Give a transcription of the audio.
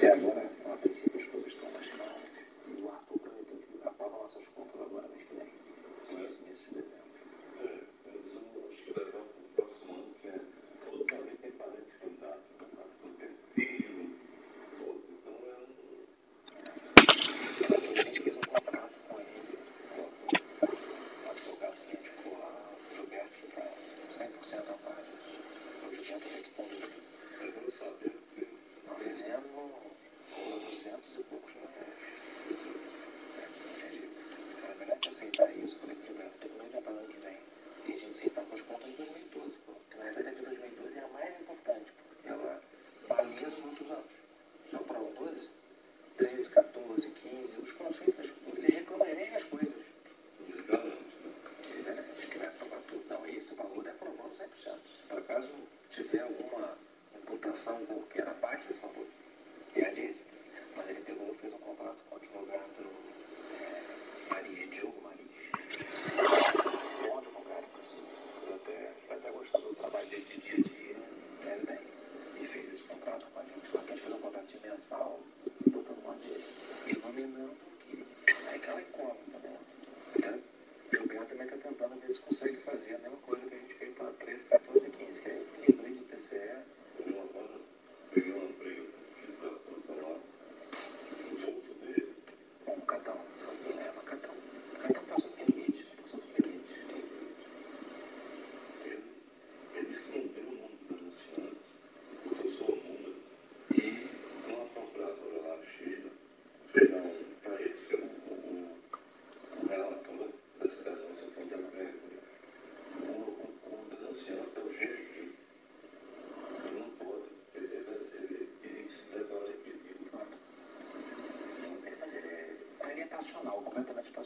Até agora, a princípio, as coisas estão mais claras. E o Arthur prometeu que aprova nossas contas agora, mês que vem. Início de dezembro. Eles acho que legal para o próximo ano, que é todos ali têm parentes candidatos, um tem filho, outro. Então A gente fez um contrato com ele, o advogado que a gente ficou lá, o Gilberto fica 100% a parte. O Gilberto tem que conduzir. eu não sabia que Nós fizemos por 200 e poucos mil reais. Cara, melhor que aceitar isso, eu falei pro Gilberto, tem que não adiantar no ano que vem. E a gente aceitar com as contas de 2012, pô. Que na verdade a de 2012 é a mais importante, porque ela baliza os outros anos. Só para o 12, 13, 14, 15, os conceitos, ele reclama as mesmas coisas. Que vai aprovar tudo. Não, esse valor é aprovado 100%. Se por acaso tiver alguma imputação qualquer, abate desse valor. É a dele. Mas ele pegou e fez um contrato com o advogado Mariz, Diogo Mariz. Bom advogado, inclusive. Eu até gosto do trabalho dele de dia a dia. Ele bem. E fez esse contrato com a gente. Só que a gente fez um contrato de mensal, botando uma dele. E nominando que é aquela incógnita, né? O Gilberto também está tentando ver se consegue fazer a mesma coisa que a gente fez para 13, 14 e 15, que é equilíbrio de TCE. eu agora peguei uma briga com o filho da lá, no bolso dele. Com o Catão. Ele leva Catão. O Catão passou do limite. Passou do limite. Ele escondeu o nome do denunciante, botou só o número, e uma procuradora lá, Sheila, fez para ele ser o relator dessa denúncia contra a Gregory. O denunciante é o GG. Ele não pode, ele se declara impedido. Mas ele é passional, completamente